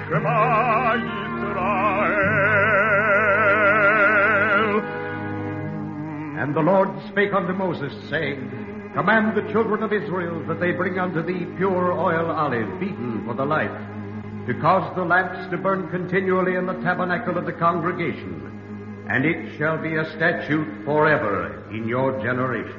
Shema Yisrael. And the Lord spake unto Moses, saying, Command the children of Israel that they bring unto thee pure oil olive, beaten for the light, to cause the lamps to burn continually in the tabernacle of the congregation, and it shall be a statute forever in your generations.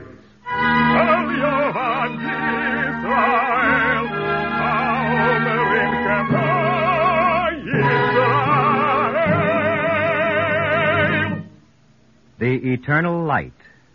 The Eternal Light.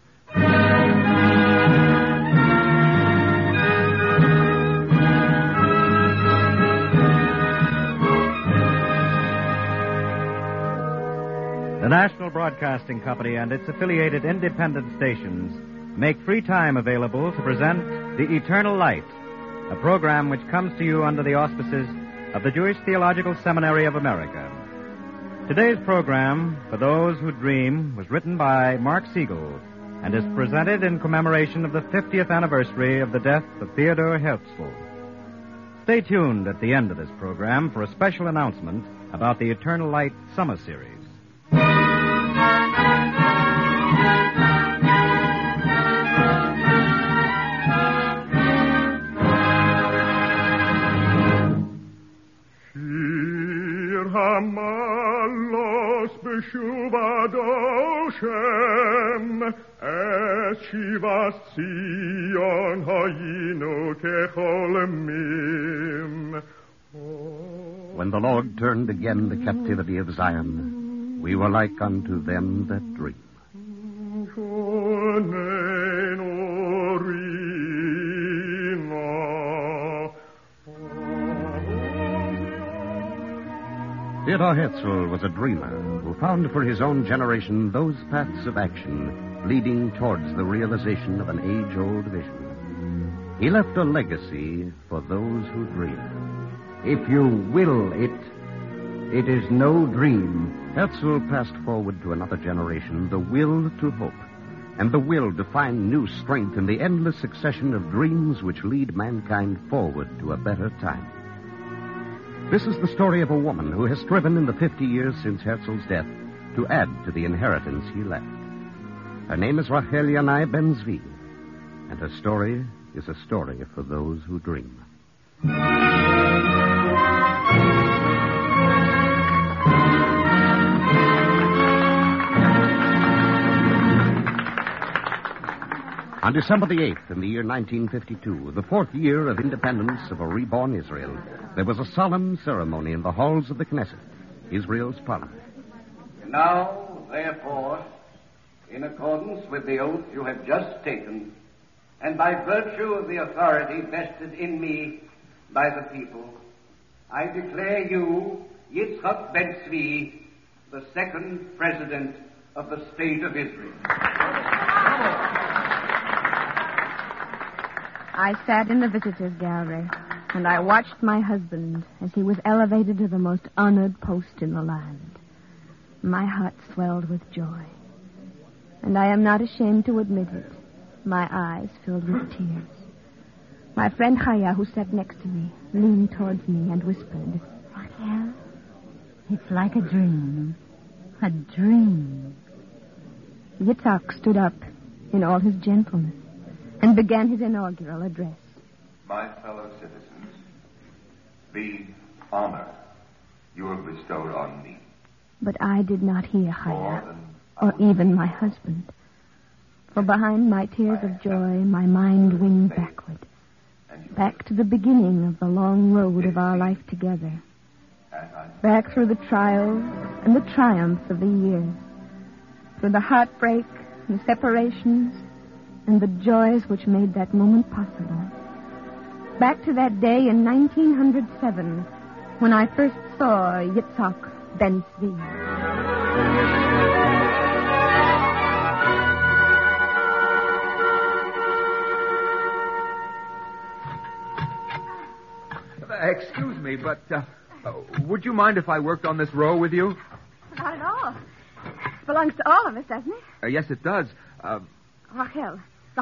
The National Broadcasting Company and its affiliated independent stations make free time available to present The Eternal Light, a program which comes to you under the auspices of the Jewish Theological Seminary of America. Today's program, For Those Who Dream, was written by Mark Siegel and is presented in commemoration of the 50th anniversary of the death of Theodor Herzl. Stay tuned at the end of this program for a special announcement about the Eternal Light Summer Series. Hamalos b'shuvah Hashem, es shivas Zion hayinu kechol mim. When the Lord turned again the captivity of Zion, we were like unto them that dream. Theodor Herzl was a dreamer who found for his own generation those paths of action leading towards the realization of an age-old vision. He left a legacy for those who dream. If you will it, it is no dream. Herzl passed forward to another generation the will to hope and the will to find new strength in the endless succession of dreams which lead mankind forward to a better time. This is the story of a woman who has striven in the 50 years since Herzl's death to add to the inheritance he left. Her name is Rachel Yanai Ben-Zvi, and her story is a story for those who dream. On December the 8th, in the year 1952, the 4th year of independence of a reborn Israel, there was a solemn ceremony in the halls of the Knesset, Israel's parliament. Now, therefore, in accordance with the oath you have just taken, and by virtue of the authority vested in me by the people, I declare you, Yitzchak Ben-Zvi, the second president of the State of Israel. I sat in the visitors' gallery, and I watched my husband as he was elevated to the most honored post in the land. My heart swelled with joy, and I am not ashamed to admit it. My eyes filled with tears. My friend Chaya, who sat next to me, leaned towards me and whispered, Rachel, it's like a dream. A dream. Yitzhak stood up in all his gentleness and began his inaugural address. My fellow citizens, the honor you have bestowed on me. But I did not hear Chaya, or even my husband. For behind my tears of joy, my mind winged backward, back to the beginning of the long road of our life together, back through the trials and the triumphs of the years, through the heartbreak and the separations and the joys which made that moment possible. Back to that day in 1907 when I first saw Yitzhak Ben-Zvi. Excuse me, but would you mind if I worked on this row with you? Not at all. It belongs to all of us, doesn't it? Yes, it does. Rachel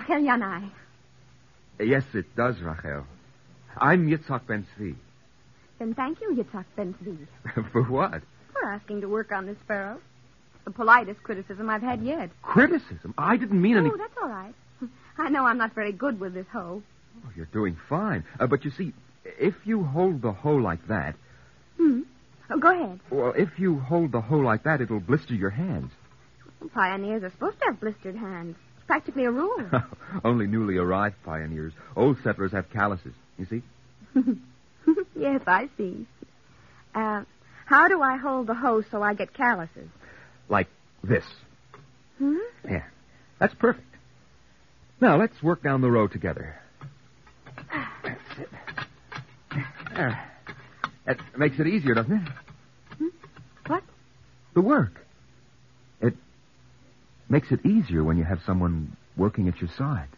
Yanai. Yes, it does, Rachel. I'm Yitzhak Ben-Zvi. Then thank you, Yitzhak Ben-Zvi, For what? for asking to work on this sparrow. The politest criticism I've had yet. Criticism? I didn't mean any... Oh, that's all right. I know I'm not very good with this hoe. Oh, you're doing fine. But you see, if you hold the hoe like that... Oh, go ahead. Well, if you hold the hoe like that, it'll blister your hands. Pioneers are supposed to have blistered hands. It's practically a rule. Only newly arrived pioneers. Old settlers have calluses. You see? Yes, I see. How do I hold the hoe so I get calluses? Like this. Yeah, that's perfect. Now, let's work down the road together. That's it. There. That makes it easier, doesn't it? What? The work. It makes it easier when you have someone working at your side.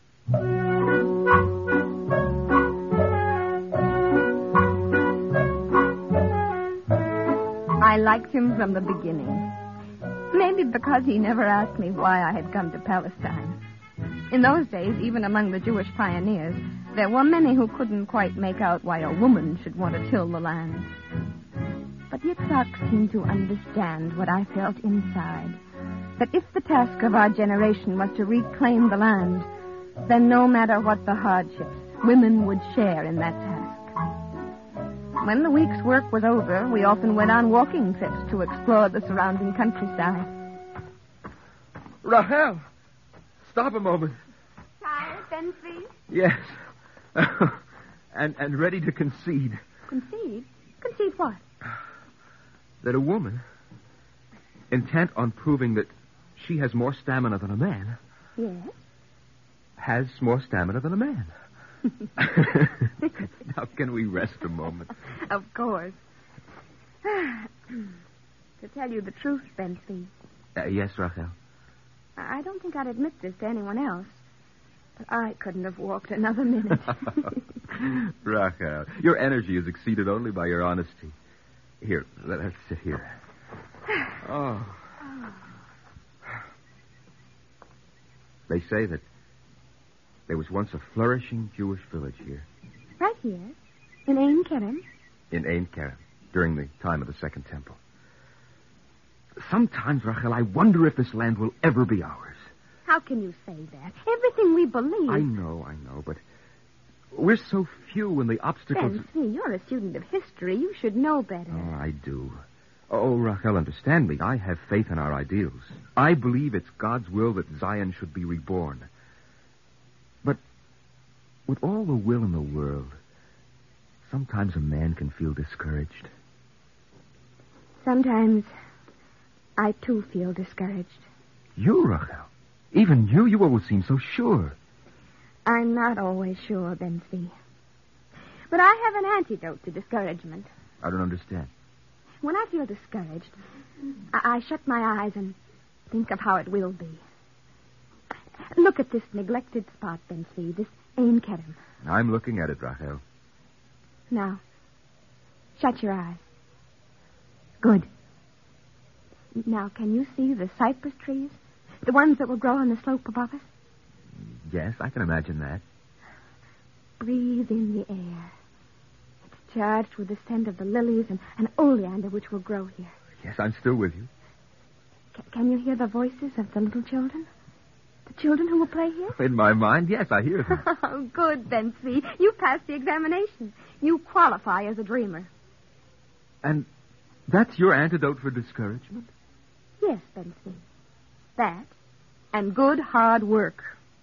I liked him from the beginning. Maybe because he never asked me why I had come to Palestine. In those days, even among the Jewish pioneers, there were many who couldn't quite make out why a woman should want to till the land. But Yitzhak seemed to understand what I felt inside. That if the task of our generation was to reclaim the land, then no matter what the hardships, women would share in that task. When the week's work was over, we often went on walking trips to explore the surrounding countryside. Rahel, stop a moment. Tired, Ben-Zvi? Yes. and ready to concede. Concede? Concede what? That a woman, intent on proving that she has more stamina than a man, Yes? has more stamina than a man. Now, can we rest a moment? Of course. To tell you the truth, Ben-Zvi, Yes, Rachel. I don't think I'd admit this to anyone else, but I couldn't have walked another minute. Rachel, your energy is exceeded only by your honesty. Here, let's sit here. Oh. They say that there was once a flourishing Jewish village here. Right here, in Ein Kerem. In Ein Kerem, during the time of the Second Temple. Sometimes, Rachel, I wonder if this land will ever be ours. How can you say that? Everything we believe... I know, but we're so few and the obstacles... Ben-Zvi, you're a student of history. You should know better. Oh, I do. Oh, Rachel, understand me. I have faith in our ideals. I believe it's God's will that Zion should be reborn. But with all the will in the world, sometimes a man can feel discouraged. Sometimes I, too, feel discouraged. You, Rachel? Even you always seem so sure. I'm not always sure, Ben-Zvi. But I have an antidote to discouragement. I don't understand. When I feel discouraged, I shut my eyes and think of how it will be. Look at this neglected spot, Ben-Zvi, this Ein Kerem. I'm looking at it, Rachel. Now, shut your eyes. Good. Now, can you see the cypress trees? The ones that will grow on the slope above us? Yes, I can imagine that. Breathe in the air. It's charged with the scent of the lilies and oleander which will grow here. Yes, I'm still with you. Can you hear the voices of the little children? The children who will play here? In my mind, yes, I hear them. Oh, good, Ben-Zvi. You passed the examination. You qualify as a dreamer. And that's your antidote for discouragement? Yes, Ben-Zvi. That and good hard work.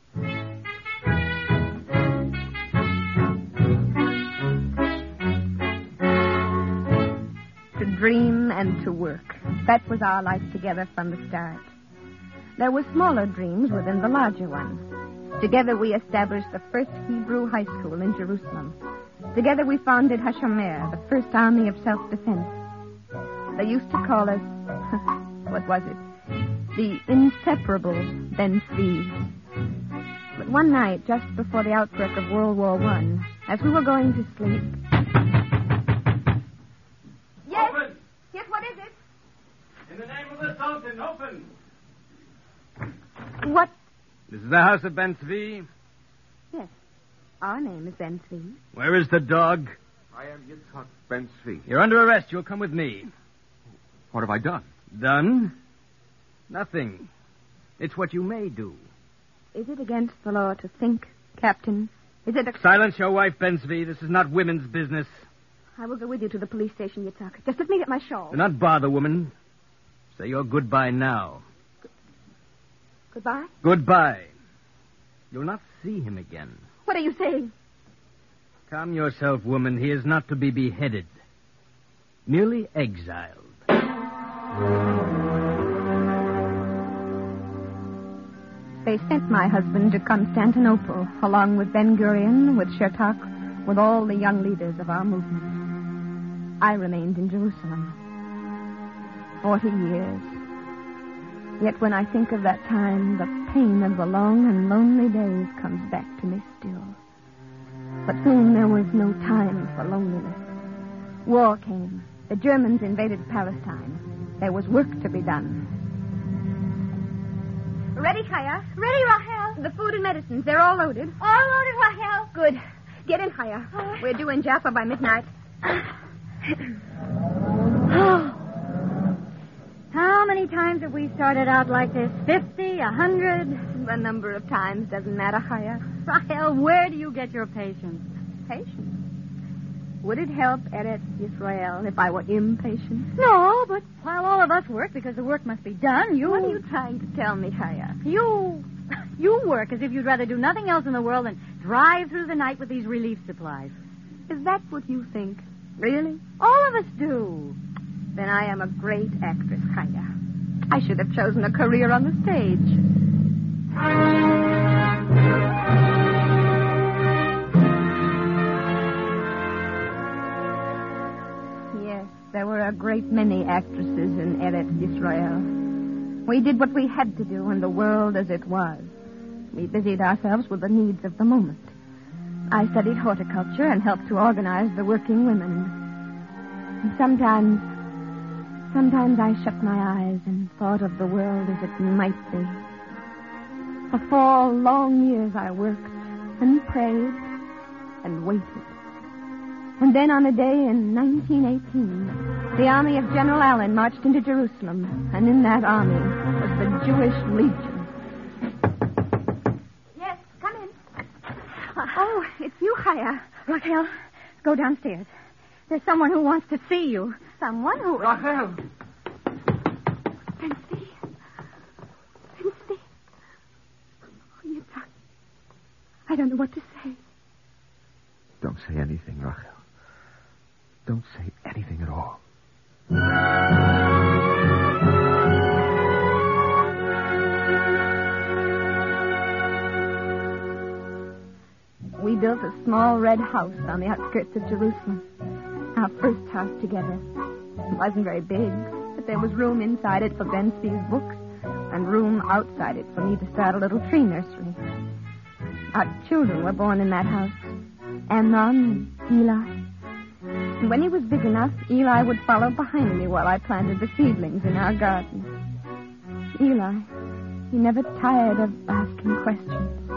To dream and to work. That was our life together from the start. There were smaller dreams within the larger ones. Together we established the first Hebrew high school in Jerusalem. Together we founded Hashomer, the first army of self-defense. They used to call us, what was it? The inseparable Ben-Zvi. But one night, just before the outbreak of World War I, as we were going to sleep... Yes? Open! Yes, what is it? In the name of the Sultan, open! What? This is the house of Ben-Zvi. Yes, our name is Ben-Zvi. Where is the dog? I am Yitzhak Ben Tzvi. You're under arrest. You'll come with me. What have I done? Done? Nothing. It's what you may do. Is it against the law to think, Captain? Is it a... Silence your wife, Ben Tzvi. This is not women's business. I will go with you to the police station, Yitzhak. Just let me get my shawl. Do not bother, woman. Say your goodbye now. Goodbye? Goodbye. You'll not see him again. What are you saying? Calm yourself, woman. He is not to be beheaded. Merely exiled. They sent my husband to Constantinople, along with Ben-Gurion, with Chertok, with all the young leaders of our movement. I remained in Jerusalem. 40 years. Yet when I think of that time, the pain of the long and lonely days comes back to me still. But soon there was no time for loneliness. War came. The Germans invaded Palestine. There was work to be done. Ready, Chaya? Ready, Rachel. The food and medicines, they're all loaded. All loaded, Rachel. Good. Get in, Chaya. We're due in Jaffa by midnight. How many times have we started out like this? 50, 100? The number of times doesn't matter, Chaya. Rachel, where do you get your patience? Patience? Would it help Eretz Yisrael if I were impatient? No, but while all of us work because the work must be done, you... What are you trying to tell me, Chaya? You work as if you'd rather do nothing else in the world than drive through the night with these relief supplies. Is that what you think? Really? All of us do. Then I am a great actress, Chaya. I should have chosen a career on the stage. There were a great many actresses in Eretz Yisrael. We did what we had to do in the world as it was. We busied ourselves with the needs of the moment. I studied horticulture and helped to organize the working women. And sometimes I shut my eyes and thought of the world as it might be. For 4 long years I worked and prayed and waited. And then on a day in 1918, the army of General Allen marched into Jerusalem, and in that army was the Jewish Legion. Yes, come in. Oh, it's you, Chaya. Rachel, go downstairs. There's someone who wants to see you. Someone who... Rachel! Benzi. Oh, Yitzhak. I don't know what to say. Don't say anything, Rachel. Don't say anything at all. We built a small red house on the outskirts of Jerusalem. Our first house together. It wasn't very big, but there was room inside it for Ben Tzvi's books and room outside it for me to start a little tree nursery. Our children were born in that house. Amnon and Eli. And when he was big enough, Eli would follow behind me while I planted the seedlings in our garden. Eli, he never tired of asking questions.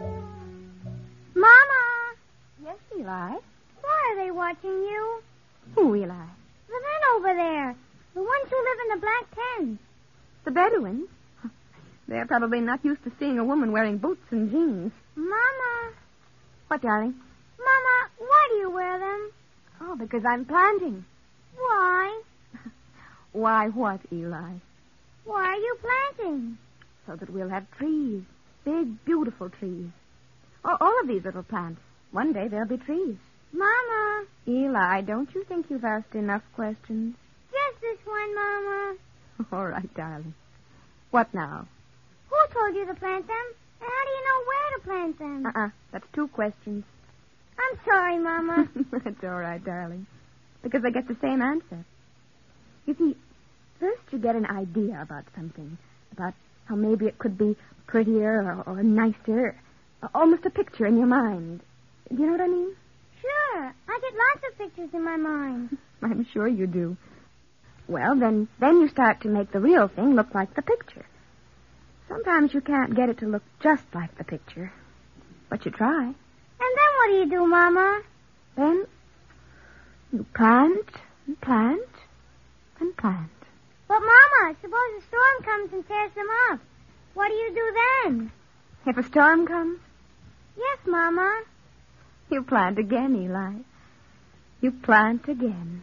Mama! Yes, Eli? Why are they watching you? Who, Eli? The men over there. The ones who live in the black tents. The Bedouins? They're probably not used to seeing a woman wearing boots and jeans. Mama! What, darling? Mama, why do you wear them? Oh, because I'm planting. Why? Why what, Eli? Why are you planting? So that we'll have trees. Big, beautiful trees. Oh, all of these little plants. One day there'll be trees. Mama. Eli, don't you think you've asked enough questions? Just this one, Mama. All right, darling. What now? Who told you to plant them? And how do you know where to plant them? That's 2 questions. I'm sorry, Mama. That's all right, darling. Because I get the same answer. You see, first you get an idea about something. About how maybe it could be prettier or nicer. Almost a picture in your mind. Do you know what I mean? Sure. I get lots of pictures in my mind. I'm sure you do. Well, then you start to make the real thing look like the picture. Sometimes you can't get it to look just like the picture. But you try. And then what do you do, Mama? Then You plant and plant and plant. But, Mama, suppose a storm comes and tears them up. What do you do then? If a storm comes, Yes, Mama. you plant again, Eli. You plant again.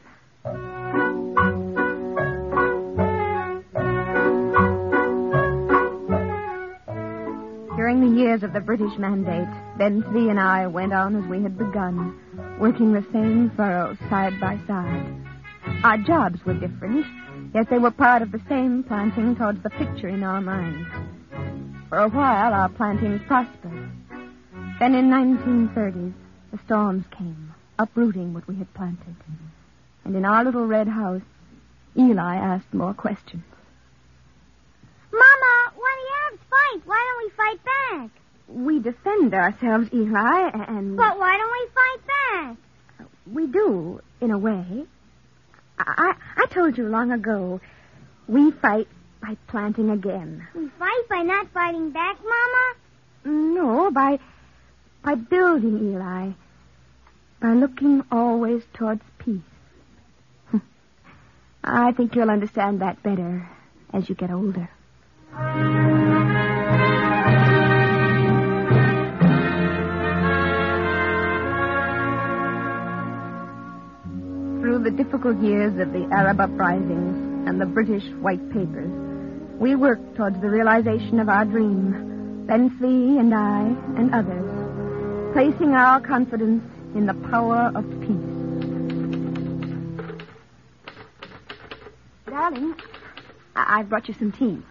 During the years of the British Mandate, Bensley and I went on as we had begun, working the same furrows side by side. Our jobs were different, yet they were part of the same planting towards the picture in our minds. For a while, our plantings prospered. Then in 1930s, the storms came, uprooting what we had planted. And in our little red house, Eli asked more questions. Mama, when the Arabs fight, why don't we fight back? We defend ourselves, Eli, and... But why don't we fight back? We do, in a way. I told you long ago, we fight by planting again. We fight by not fighting back, Mama? No, by building, Eli. By looking always towards peace. I think you'll understand that better as you get older. Through the difficult years of the Arab uprisings and the British white papers, we worked towards the realization of our dream, Bensley and I and others, placing our confidence in the power of peace. Darling, I've brought you some tea.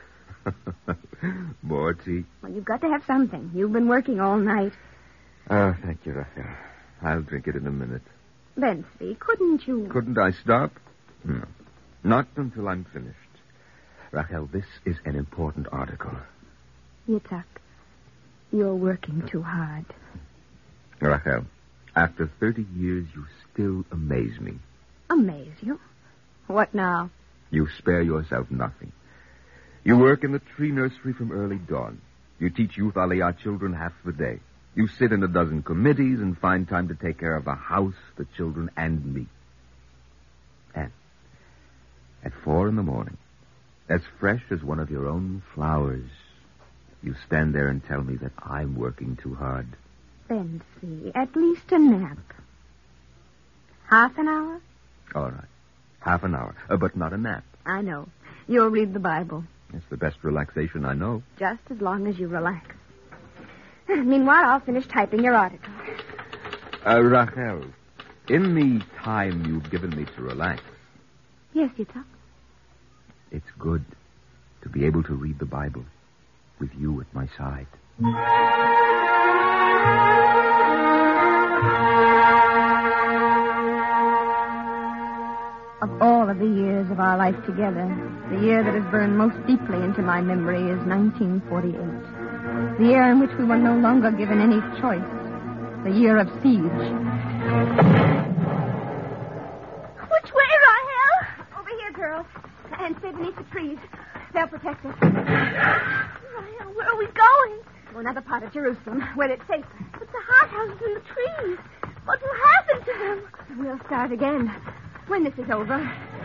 More tea? Well, you've got to have something. You've been working all night. Oh, thank you, Raphael. I'll drink it in a minute. Bensley, couldn't you... Couldn't I stop? No. Not until I'm finished. Rachel, this is an important article. Yitzhak, you're working too hard. Rachel, after 30 years, you still amaze me. Amaze you? What now? You spare yourself nothing. You work in the tree nursery from early dawn. You teach youth Aliyah children half the day. You sit in a dozen committees and find time to take care of the house, the children, and me. And at 4 a.m, as fresh as one of your own flowers, you stand there and tell me that I'm working too hard. Bensley, at least a nap. Half an hour? All right. Half an hour, but not a nap. I know. You'll read the Bible. It's the best relaxation I know. Just as long as you relax. Meanwhile, I'll finish typing your article. Rachel, in the time you've given me to relax... Yes, Yitzhak? It's good to be able to read the Bible with you at my side. Of all of the years of our life together, the year that has burned most deeply into my memory is 1948. The year in which we were no longer given any choice. The year of siege. Which way, Rahel? Over here, girls. And stay beneath the trees. They'll protect us. Rahel, where are we going? To another part of Jerusalem, where it's safer. But the hothouses and the trees. What will happen to them? We'll start again. When this is over.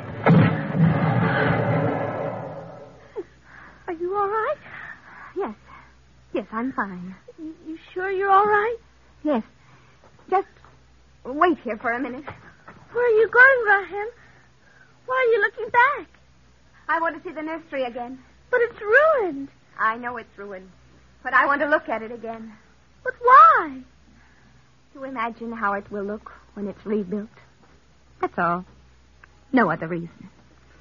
Are you all right? Yes. Yes, I'm fine. You sure you're all right? Yes. Just wait here for a minute. Where are you going, Rahel? Why are you looking back? I want to see the nursery again. But it's ruined. I know it's ruined. But I want to look at it again. But why? To imagine how it will look when it's rebuilt. That's all. No other reason.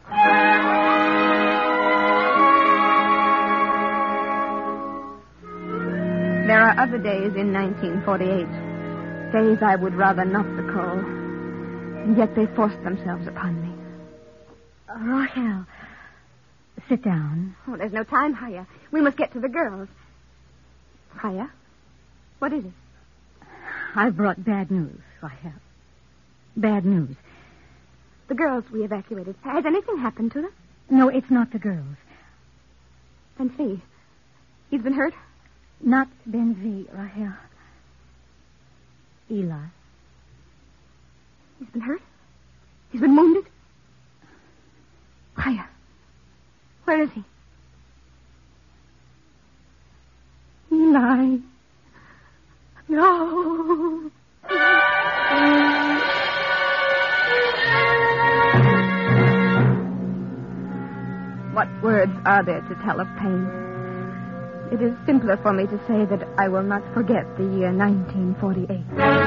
There are other days in 1948. Days I would rather not recall. And yet they forced themselves upon me. Rahel, sit down. Oh, there's no time, Chaya. We must get to the girls. Chaya? What is it? I've brought bad news, Rahel. Bad news. The girls we evacuated. Has anything happened to them? No, it's not the girls. Benzi. He's been hurt? Not Benzi, Rahel. Eli. He's been hurt? He's been wounded? Chaya, where is he? Eli. No. What words are there to tell of pain? It is simpler for me to say that I will not forget the year 1948.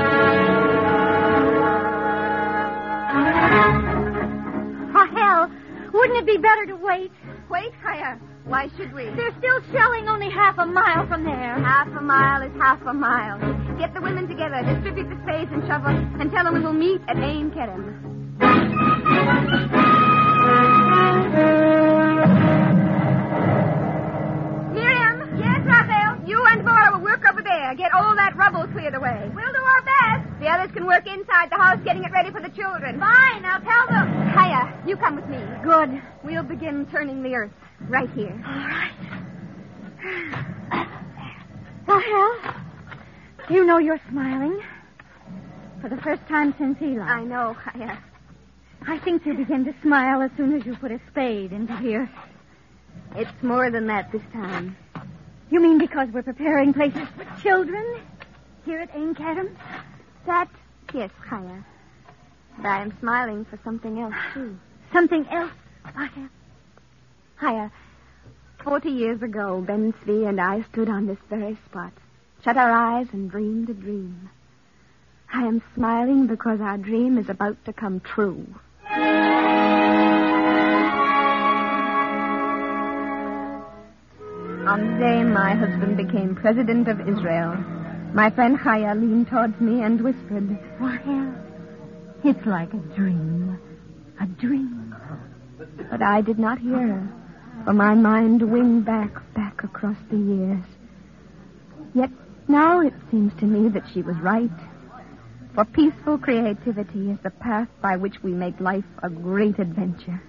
Rahel, wouldn't it be better to wait? Wait, Chaya. Why should we? They're still shelling only half a mile from there. Half a mile is half a mile. Get the women together, distribute the spades and shovels, and tell them we will meet at Ein Kerem. Miriam! Yes, Raphael? You and Bora will work over there. Get all that rubble cleared away. We'll do our best. The others can work inside the house getting it ready for the children. Fine, I'll tell them. Chaya, you come with me. Good. We'll begin turning the earth right here. All right. Rahel, you know you're smiling. For the first time since Eli. I know, Chaya. I think you'll begin to smile as soon as you put a spade into the earth. It's more than that this time. You mean because we're preparing places for children here at Ein Kerem? That, yes, Chaya. But I am smiling for something else, too. Something else? Rahel? Chaya, 40 years ago, Ben Zvi and I stood on this very spot, shut our eyes and dreamed a dream. I am smiling because our dream is about to come true. On the day my husband became president of Israel, my friend Chaya leaned towards me and whispered, Rahel, it's like a dream. A dream. But I did not hear her, for my mind winged back across the years. Yet now it seems to me that she was right. For peaceful creativity is the path by which we make life a great adventure.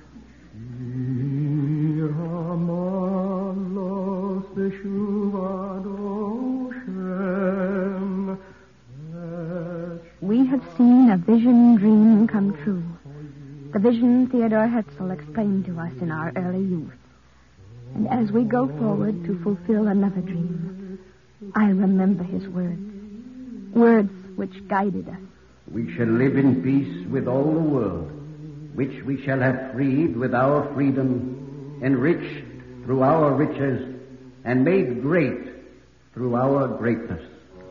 We have seen a vision dream come true. The vision Theodor Herzl explained to us in our early youth. And as we go forward to fulfill another dream, I remember his words. Words which guided us. We shall live in peace with all the world, which we shall have freed with our freedom, enriched through our riches, and made great through our greatness.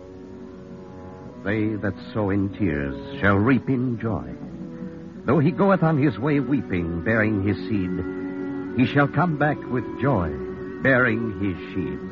They that sow in tears shall reap in joy. Though he goeth on his way weeping, bearing his seed, he shall come back with joy, bearing his sheaves.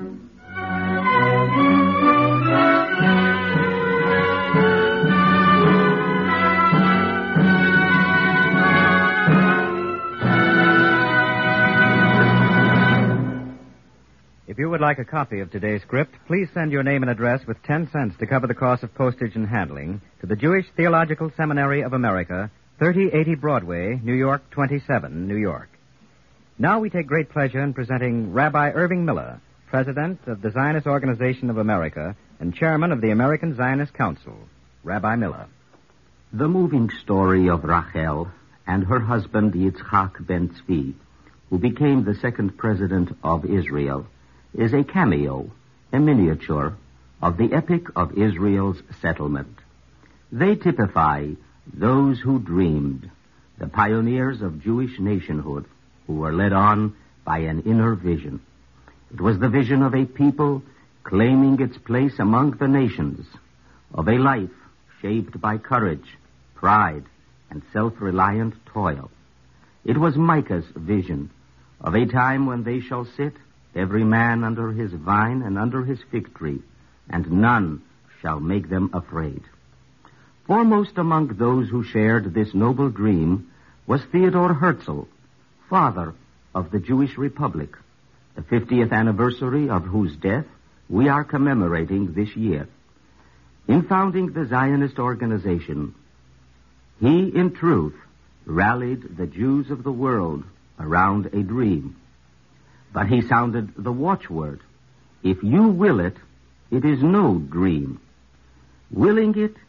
If you would like a copy of today's script, please send your name and address with 10 cents to cover the cost of postage and handling to the Jewish Theological Seminary of America, 3080 Broadway, New York 27, New York. Now we take great pleasure in presenting Rabbi Irving Miller, President of the Zionist Organization of America and Chairman of the American Zionist Council. Rabbi Miller. The moving story of Rachel and her husband Yitzchak Ben Zvi, who became the second president of Israel, is a cameo, a miniature, of the epic of Israel's settlement. They typify those who dreamed, the pioneers of Jewish nationhood, who were led on by an inner vision. It was the vision of a people claiming its place among the nations, of a life shaped by courage, pride, and self-reliant toil. It was Micah's vision of a time when they shall sit, every man under his vine and under his fig tree, and none shall make them afraid. Foremost among those who shared this noble dream was Theodor Herzl, father of the Jewish Republic, the 50th anniversary of whose death we are commemorating this year. In founding the Zionist organization, he, in truth, rallied the Jews of the world around a dream. But he sounded the watchword. If you will it, it is no dream. Willing it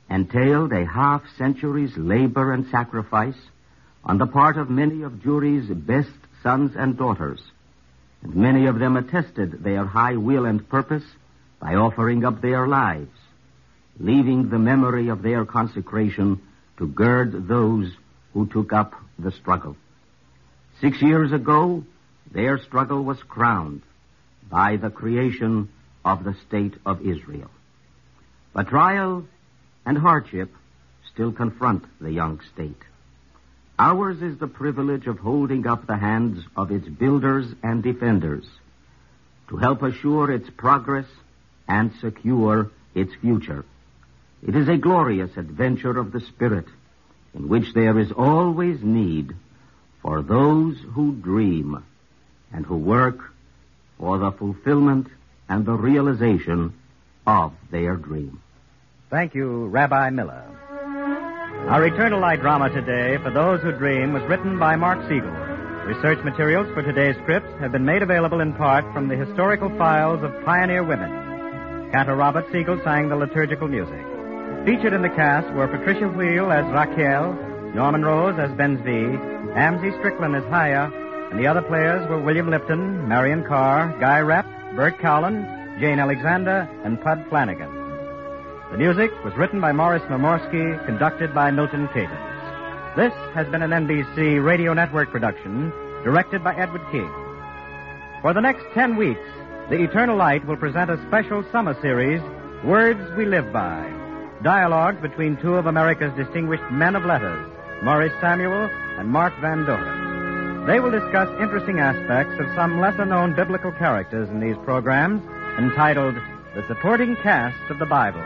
entailed a half-century's labor and sacrifice on the part of many of Juri's best sons and daughters, and many of them attested their high will and purpose by offering up their lives, leaving the memory of their consecration to gird those who took up the struggle. 6 years ago, their struggle was crowned by the creation of the State of Israel. But trial and hardship still confront the young state. Ours is the privilege of holding up the hands of its builders and defenders to help assure its progress and secure its future. It is a glorious adventure of the Spirit in which there is always need for those who dream and who work for the fulfillment and the realization of their dream. Thank you, Rabbi Miller. Our Eternal Light drama today, For Those Who Dream, was written by Mark Siegel. Research materials for today's scripts have been made available in part from the historical files of pioneer women. Cantor Robert Siegel sang the liturgical music. Featured in the cast were Patricia Wheel as Raquel, Norman Rose as Bensby, Amzie Strickland as Haya, and the other players were William Lipton, Marion Carr, Guy Repp, Bert Cowland, Jane Alexander, and Pud Flanagan. The music was written by Morris Mamorsky, conducted by Milton Cadence. This has been an NBC Radio Network production, directed by Edward King. For the next 10 weeks, the Eternal Light will present a special summer series, Words We Live By, dialogues between two of America's distinguished men of letters, Maurice Samuel and Mark Van Doren. They will discuss interesting aspects of some lesser-known biblical characters in these programs, entitled The Supporting Cast of the Bible.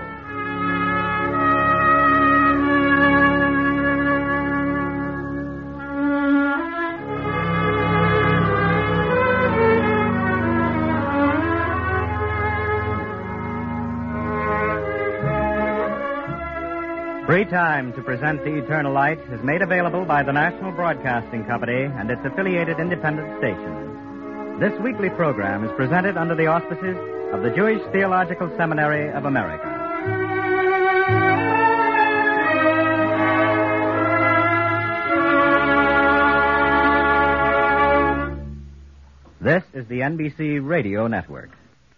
Free time to present The Eternal Light is made available by the National Broadcasting Company and its affiliated independent stations. This weekly program is presented under the auspices of the Jewish Theological Seminary of America. This is the NBC Radio Network.